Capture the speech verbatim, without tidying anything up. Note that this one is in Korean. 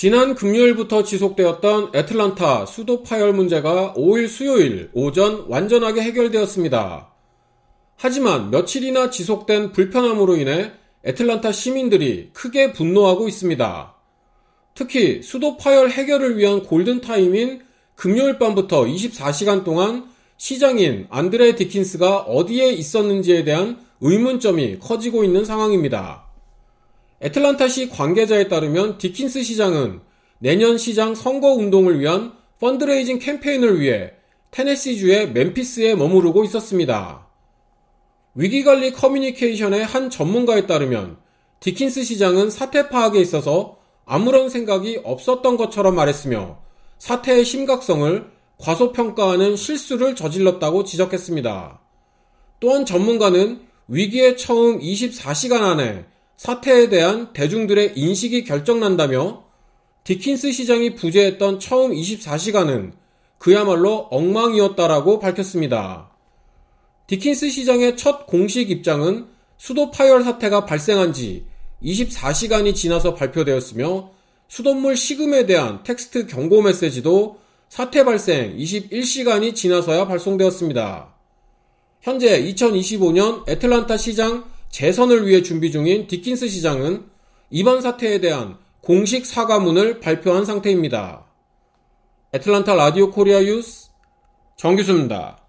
지난 금요일부터 지속되었던 애틀란타 수도 파열 문제가 오일 수요일 오전 완전하게 해결되었습니다. 하지만 며칠이나 지속된 불편함으로 인해 애틀란타 시민들이 크게 분노하고 있습니다. 특히 수도 파열 해결을 위한 골든타임인 금요일 밤부터 이십사 시간 동안 시장인 안드레 디킨스가 어디에 있었는지에 대한 의문점이 커지고 있는 상황입니다. 애틀란타시 관계자에 따르면 디킨스 시장은 내년 시장 선거운동을 위한 펀드레이징 캠페인을 위해 테네시주의 멤피스에 머무르고 있었습니다. 위기관리 커뮤니케이션의 한 전문가에 따르면 디킨스 시장은 사태 파악에 있어서 아무런 생각이 없었던 것처럼 말했으며 사태의 심각성을 과소평가하는 실수를 저질렀다고 지적했습니다. 또한 전문가는 위기의 처음 이십사 시간 안에 사태에 대한 대중들의 인식이 결정난다며 디킨스 시장이 부재했던 처음 이십사 시간은 그야말로 엉망이었다라고 밝혔습니다. 디킨스 시장의 첫 공식 입장은 수도 파열 사태가 발생한 지 이십사 시간이 지나서 발표되었으며 수돗물 식음에 대한 텍스트 경고 메시지도 사태 발생 이십일 시간이 지나서야 발송되었습니다. 현재 이천이십오 년 애틀란타 시장 재선을 위해 준비 중인 디킨스 시장은 이번 사태에 대한 공식 사과문을 발표한 상태입니다. 애틀란타 라디오 코리아 뉴스 정규수입니다.